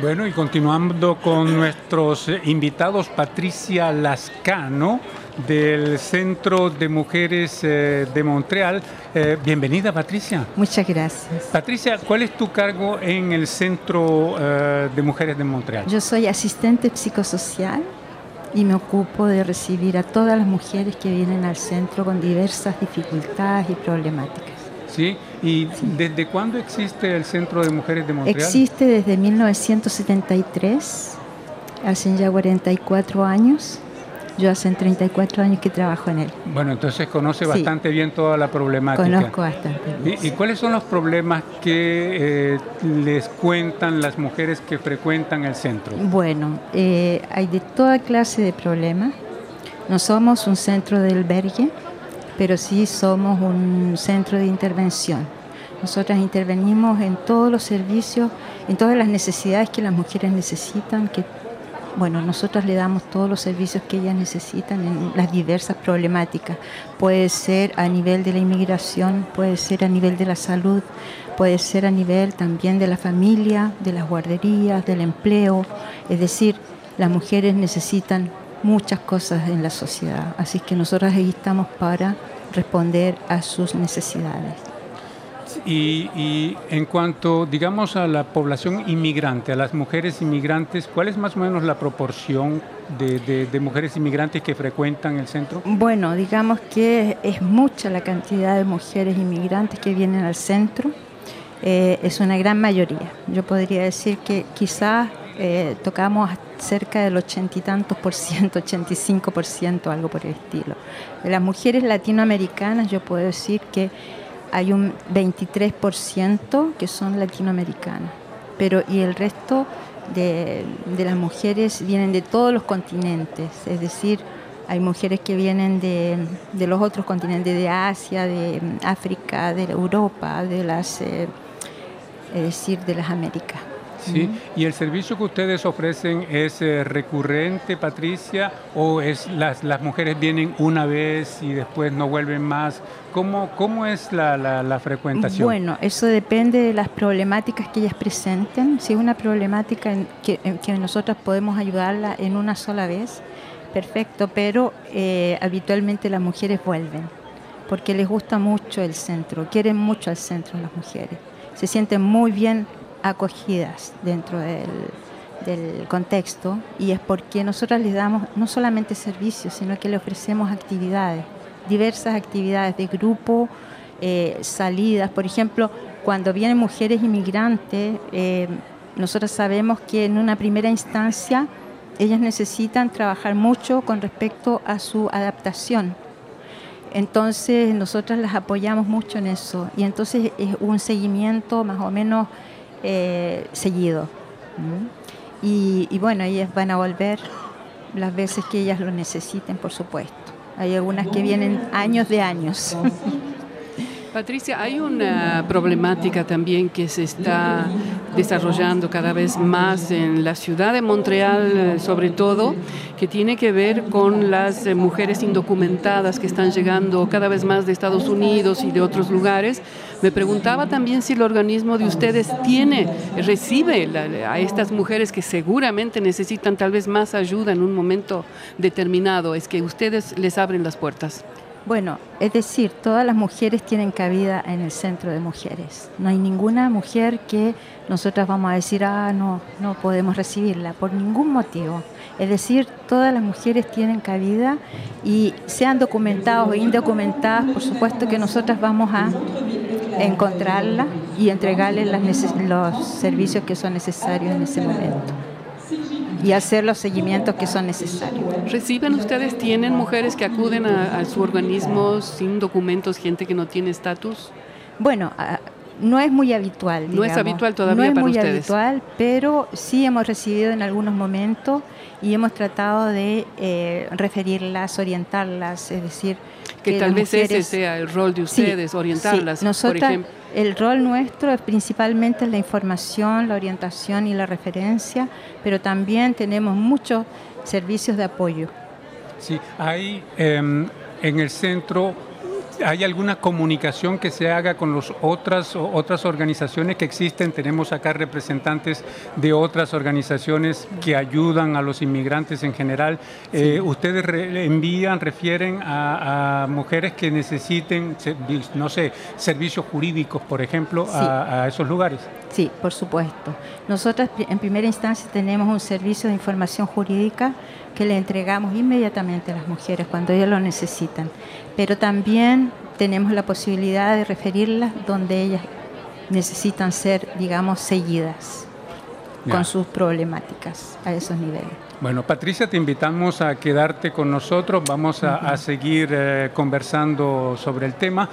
Bueno, y continuando con nuestros invitados, Patricia Lascano, del Centro de Mujeres de Montreal. Bienvenida, Patricia. Muchas gracias. Patricia, ¿cuál es tu cargo en el Centro de Mujeres de Montreal? Yo soy asistente psicosocial y me ocupo de recibir a todas las mujeres que vienen al centro con diversas dificultades y problemáticas. Sí, ¿y desde cuándo existe el Centro de Mujeres de Montreal? Existe desde 1973, hacen ya 44 años. Yo hace 34 años que trabajo en él. Bueno, entonces conoce bastante bien toda la problemática. Conozco bastante bien. ¿Y cuáles son los problemas que les cuentan las mujeres que frecuentan el centro? Bueno, hay de toda clase de problemas. No somos un centro de albergue, pero sí somos un centro de intervención. Nosotras intervenimos en todos los servicios, en todas las necesidades que las mujeres necesitan, nosotras le damos todos los servicios que ellas necesitan en las diversas problemáticas. Puede ser a nivel de la inmigración, puede ser a nivel de la salud, puede ser a nivel también de la familia, de las guarderías, del empleo. Es decir, las mujeres necesitan muchas cosas en la sociedad, así que nosotras ahí estamos para responder a sus necesidades. Y en cuanto, digamos, a la población inmigrante, a las mujeres inmigrantes, ¿cuál es más o menos la proporción de mujeres inmigrantes que frecuentan el centro? Bueno, digamos que es mucha la cantidad de mujeres inmigrantes que vienen al centro. Es una gran mayoría. Yo podría decir que quizás tocamos cerca del 80 y tantos por ciento, 85%, algo por el estilo. De las mujeres latinoamericanas yo puedo decir que hay un 23% que son latinoamericanas, y el resto de las mujeres vienen de todos los continentes, es decir, hay mujeres que vienen de los otros continentes, de Asia, de África, de Europa, de las Américas. Sí, ¿y el servicio que ustedes ofrecen es recurrente, Patricia, o es las mujeres vienen una vez y después no vuelven más? ¿Cómo es la frecuentación? Bueno, eso depende de las problemáticas que ellas presenten. Si es una problemática en que nosotras podemos ayudarla en una sola vez, perfecto, pero habitualmente las mujeres vuelven porque les gusta mucho el centro, quieren mucho al centro las mujeres, se sienten muy bien acogidas dentro del contexto, y es porque nosotras les damos no solamente servicios, sino que le ofrecemos actividades, diversas actividades de grupo, salidas. Por ejemplo, cuando vienen mujeres inmigrantes, nosotros sabemos que en una primera instancia ellas necesitan trabajar mucho con respecto a su adaptación. Entonces nosotras las apoyamos mucho en eso, y entonces es un seguimiento más o menos seguido. Y bueno, ellas van a volver las veces que ellas lo necesiten, por supuesto. Hay algunas que vienen años de años. Patricia, hay una problemática también que se está desarrollando cada vez más en la ciudad de Montreal, sobre todo, que tiene que ver con las mujeres indocumentadas que están llegando cada vez más de Estados Unidos y de otros lugares. Me preguntaba también si el organismo de ustedes recibe a estas mujeres que seguramente necesitan tal vez más ayuda en un momento determinado. ¿Es que ustedes les abren las puertas? Bueno, es decir, todas las mujeres tienen cabida en el centro de mujeres. No hay ninguna mujer que nosotras vamos a decir, no podemos recibirla, por ningún motivo. Es decir, todas las mujeres tienen cabida, y sean documentadas o indocumentadas, por supuesto que nosotras vamos a encontrarlas y entregarles los servicios que son necesarios en ese momento, y hacer los seguimientos que son necesarios. ¿Reciben ustedes, tienen mujeres que acuden a su organismo sin documentos, gente que no tiene estatus? Bueno, no es muy habitual, digamos. No es habitual todavía para ustedes. No es muy habitual, pero sí hemos recibido en algunos momentos y hemos tratado de referirlas, orientarlas, es decir, que tal vez ese sea el rol de ustedes, orientarlas, sí. Nosotras, por ejemplo. El rol nuestro es principalmente la información, la orientación y la referencia, pero también tenemos muchos servicios de apoyo. Sí, hay en el centro ¿Hay alguna comunicación que se haga con las otras organizaciones que existen? Tenemos acá representantes de otras organizaciones que ayudan a los inmigrantes en general. Sí. ¿Ustedes refieren a mujeres que necesiten, no sé, servicios jurídicos, por ejemplo, Sí. a esos lugares? Sí, por supuesto. Nosotros en primera instancia tenemos un servicio de información jurídica que le entregamos inmediatamente a las mujeres cuando ellas lo necesitan, pero también tenemos la posibilidad de referirlas donde ellas necesitan ser, digamos, seguidas con sus problemáticas a esos niveles. Bueno, Patricia, te invitamos a quedarte con nosotros. Vamos a seguir conversando sobre el tema.